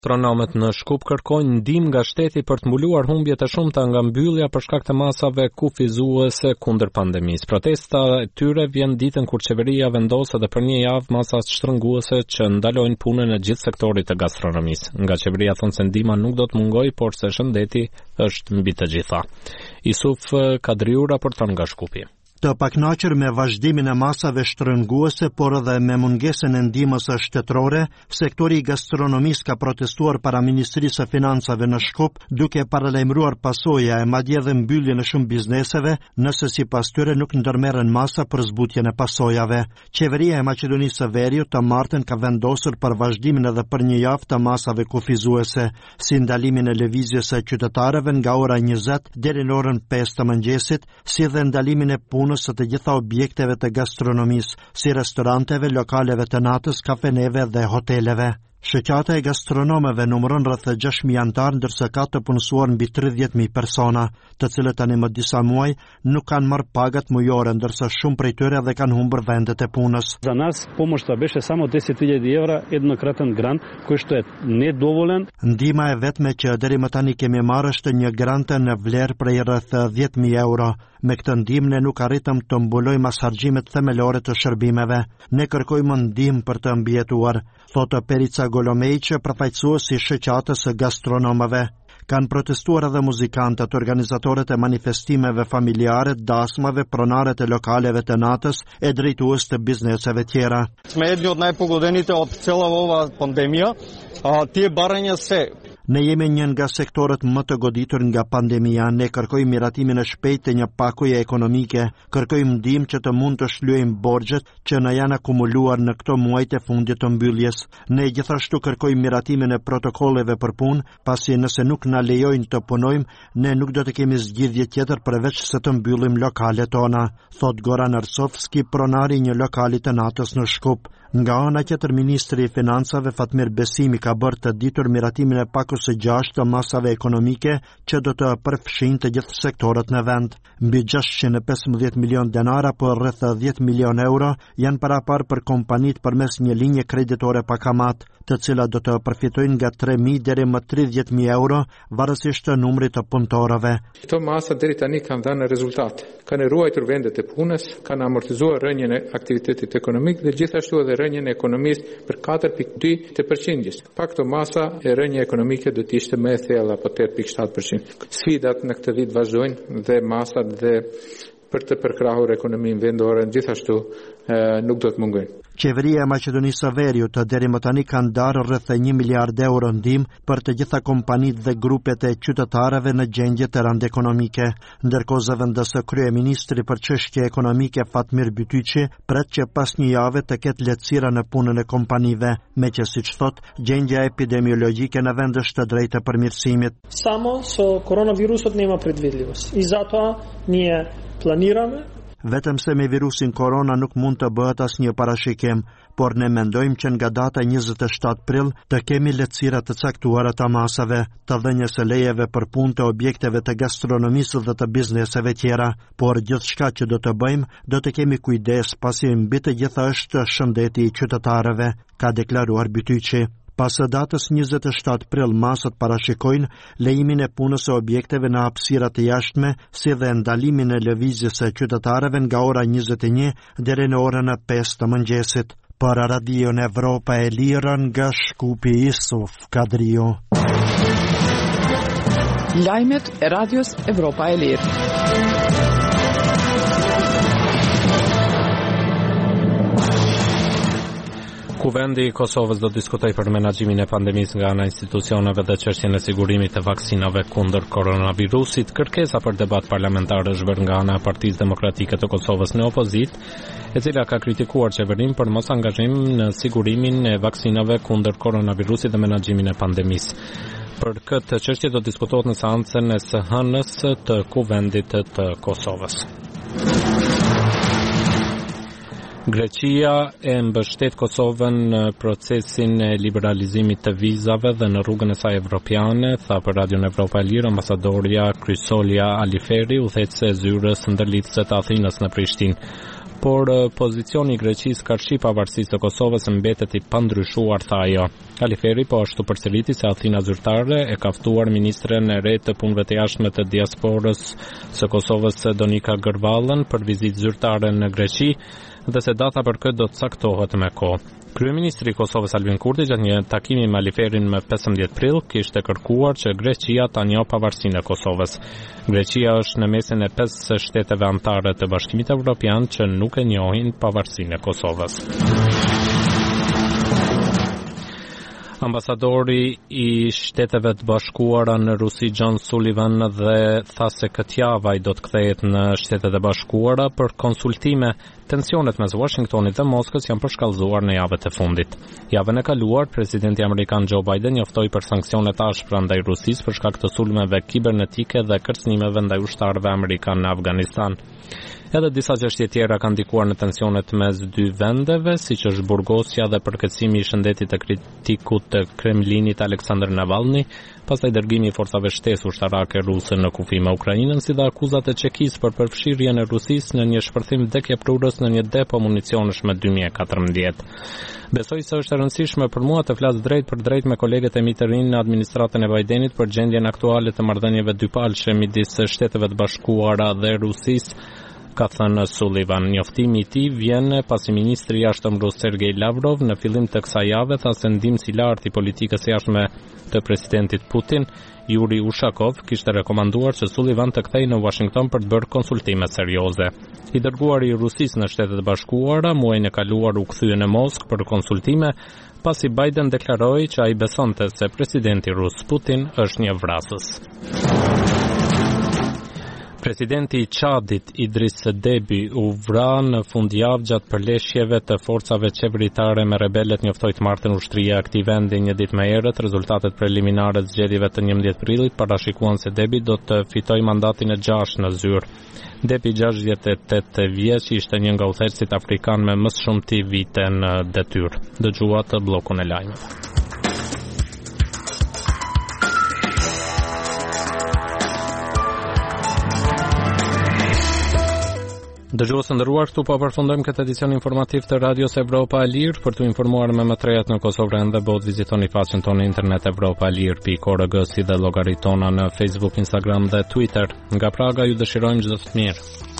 Astronomët në Shkup kërkojnë ndihmë nga shteti për të mbuluar humbjet e shumta nga mbyllja për shkak të masave kufizuese kundër pandemisë. Protesta e tyre vjen ditën kur qeveria vendos edhe për një javë masa shtrënguese që ndalojnë punën e gjithë sektorit të gastronomisë. Nga qeveria thonë se ndihma nuk do të mungojë, por se shëndeti është mbi të gjitha. Isuf Kadriu raporton nga Shkupi. Të pakënaqur me vazhdimin e masave shtrënguese, por edhe me mungesën e ndihmës shtetërore, sektori i gastronomisë ka protestuar para Ministrisë së Financave në Shkup, duke paralajmëruar pasoja e madje edhe mbylljen e shumë bizneseve, nëse sipas tyre nuk ndërmerren masa për zbutjen e pasojave. Qeveria e Maqedonisë së Veriut të martën ka vendosur për vazhdimin edhe për një javë të masave kufizuese, si ndalimin e lëvizjes së qytetarëve nga ora 20 deri në orën 5 të mëngjesit, si dhe ndalimin e punës së të gjitha objekteve të gastronomisë, si restoranteve, lokaleve të natës, kafeneve dhe hoteleve. Shoqata e gastronomëve numëron rreth 6.000 anëtar, ndërsa ka të punësuar mbi 30.000 persona, të cilët tani më disa muaj nuk kanë marrë pagat mujore, ndërsa shumë prej tyre edhe kanë humbur vendet e punës. За нас помощта беше само 10.000 евра еднократен грант, кој што е недоволен. Ndihma e vetme që deri më tani kemi marrë është një grant në vlerë prej rreth 10.000 euro. Me këtë ndihmë ne nuk arritëm të mbulojmë as harxhimet themelore të shërbimeve. Ne kërkojmë ndihmë për të mbijetuar, thotë Perica Golomejqe, përfaqësuesi i shoqatës së gastronomëve. Kanë protestuar edhe muzikantët, organizatorët e manifestimeve familjare, dasmave, pronarët e lokaleve të natës e drejtues të bizneseve tjera. Сме едни од најпогодените од цела ова пандемија. Тие барања се Ne jemi një nga sektorët më të goditur nga pandemia. Ne kërkojmë miratimin e shpejtë të një pakoje ekonomike, kërkojmë ndihmë që të mund të shlyejmë borxhet që na janë akumuluar në këto muaj të fundit të mbylljes. Ne gjithashtu kërkojmë miratimin e protokolleve për punë, pasi nëse nuk na lejojnë të punojmë, ne nuk do të kemi zgjidhje tjetër përveç se të mbyllim lokalet tona, thot Goran Arsovski, pronari i një lokali të natës në Shkup. Nga ana tjetër, ministri i financave Fatmir Besimi ka bërë të ditur miratimin e pakos së 6 të masave ekonomike që do të përfshin të gjithë sektorët në vend. Mbi 615 milion denara për rreth 10 milion euro janë parapar për kompanit përmes një linje kreditore pa kamat, të cilat do të përfitojnë nga 3.000 deri më 30.000 euro, varësisht të numrit të punëtorëve. Këto masa deri tani kanë dhënë rezultate. Kanë ruajtur vendet e punës, kanë amortizuar rënjen e aktivitetit ekonomik dhe gjithashtu edhe rënjen e ekonomisë për 4.2%. Pa këto masa e rënja ekonomike do të ishte më e thellë apo 8.7%. Sfidat në këtë vit vazhdojnë dhe masat dhe për të përkrahur ekonominë vendore gjithashtu nuk do të mungojnë. Qeveria e Maqedonisë së Veriut deri më tani ka ndarë rreth 1 miliard euro ndihmë për të gjitha kompanitë dhe grupet e qytetarëve në gjendje të rëndë ekonomike, ndërkohë zëvendësë kryeministri për çështje ekonomike Fatmir Bytyqi pret që pas një jave të ketë lehtësira në punën e kompanive, meqë siç thot, gjendja epidemiologjike në vend është të drejtë të përmirësimit. Само со коронавирусот нема предвидливост. И затоа ние planirame. Vetëm se me virusin korona nuk mund të bëhet asnjë parashikim, por ne mendojmë që nga data 27 prill të kemi lehtësira të caktuara të masave, të dhënies së lejeve për punë të objekteve të gastronomisë dhe të bizneseve tjera, por gjithçka që do të bëjmë, do të kemi kujdes pasi mbi të gjitha është shëndeti i qytetarëve, ka deklaruar Bytyqi. Pas datës 27 prill, masat parashikojnë lejimin e punës së objekteve në hapësira të jashtme, si dhe ndalimin e lëvizjes së qytetarëve nga ora 21 deri në orën 5 të mëngjesit. Për Radion Evropa e Lirë nga Shkupi, Isuf Kadriu. Lajmet e Radios Evropa e Lirë. Kuvendi i Kosovës do diskutoj për menaxhimin e pandemisë nga ana institucioneve dhe çështjen e sigurimit të vaksinave kundër koronavirusit. Kërkesa për debat parlamentar është bërë nga ana e Partisë Demokratike të Kosovës në opozitë, e cila ka kritikuar qeverinë për mos angazhim në sigurimin e vaksinave kundër koronavirusit dhe menaxhimin e pandemisë. Për këtë çështje do diskutohet në seancën e së hënës të Kuvendit të Kosovës. Greqia e mbështet Kosovën në procesin e liberalizimit të vizave dhe në rrugën e saj evropiane, tha për Radion Evropa e Lirë ambasadorja Krysolia Aliferi, udhëheqëse e zyrës ndërlidhëse të Athinës në Prishtinë. por pozicioni i Greqisë karshi pavarësisë të Kosovës mbetet i pandryshuar, tha ajo. Aliferi po ashtu përsëriti se Athina zyrtare e ka ftuar ministren e re të punëve të jashtme të diasporës së Kosovës Donika Gërvallën për vizitë zyrtare në Greqi dhe se data për këtë do të caktohet me kohë. Kryeministri i Kosovës Albin Kurti gjatë një takimi me Aliferin më 15 prill kishte kërkuar që Greqia ta njohë pavarësinë e Kosovës. Greqia është në mesin e 5 shteteve anëtare të Bashkimit Evropian që nuk e njohin pavarësinë e Kosovës. Ambasadori i Shteteve të Bashkuara në Rusi John Sullivan dhe tha se këtë javë ai do të kthehet në Shtetet e Bashkuara për konsultime. Tensionet mes Washingtonit dhe Moskës janë përshkallëzuar në javët e fundit. Javën e kaluar, presidenti amerikan Joe Biden njoftoi për sanksione të ashpra ndaj Rusisë për shkak të sulmeve kibernetike dhe kërcënimeve ndaj ushtarëve amerikanë në Afganistan. Edhe disa çështje tjera kanë ndikuar në tensionet mes dy vendeve, siç është burgosja dhe përkatësimi i shëndetit të kritikut të Kremlinit Aleksandr Navalny, pastaj dërgimi i forcave shtesë ushtarake ruse në kufi me Ukrainën, si dhe akuzat e Çekisë për përfshirjen e Rusisë në një shpërthim vdekjeprurës në një depo municionësh me 2014. Besoj se është e rëndësishme për mua të flas drejt për drejt me kolegët e mi të rinj në administratën e Bidenit për gjendjen aktuale të marrëdhënieve dypalëshe midis Shteteve të Bashkuara dhe Rusisë, ka thënë Sullivan. Njoftimi i tij vjen pasi ministri i jashtëm rus Sergej Lavrov në fillim të kësaj jave tha se ndihmësi i lartë i politikës së jashtme të presidentit Putin, Yuri Ushakov, kishte rekomanduar që Sullivan të kthehej në Washington për të bërë konsultime serioze. I dërguari i Rusisë në Shtetet e Bashkuara muajin e kaluar u kthye në Moskë për konsultime, pasi Biden deklaroi që ai besonte se presidenti rus Putin është një vrasës. Presidenti i Çadit Idris Deby u vra në fundjavë gjatë përleshjeve të forcave qeveritare me rebelët, njoftoi të martën ushtria e këtij vendi një ditë më herët. Rezultatet preliminare të zgjedhjeve të 11 prillit parashikuan se Deby do të fitojë mandatin e 6 në zyrë. Deby 68 vjeç ishte një nga udhëheqësit afrikan me më shumti vite në detyrë. Dëgjuat bllokun e lajmeve. Dëgjues të nderuar, këtu po përfundojmë këtë edicion informativ të Radios Evropa e Lirë. Për të informuar me më të rejat në Kosovë dhe botë, vizitoni faqen tonë internet evropalir.org, si dhe llogarit tona në Facebook, Instagram dhe Twitter. Nga Praga ju dëshirojmë çdo të mirë.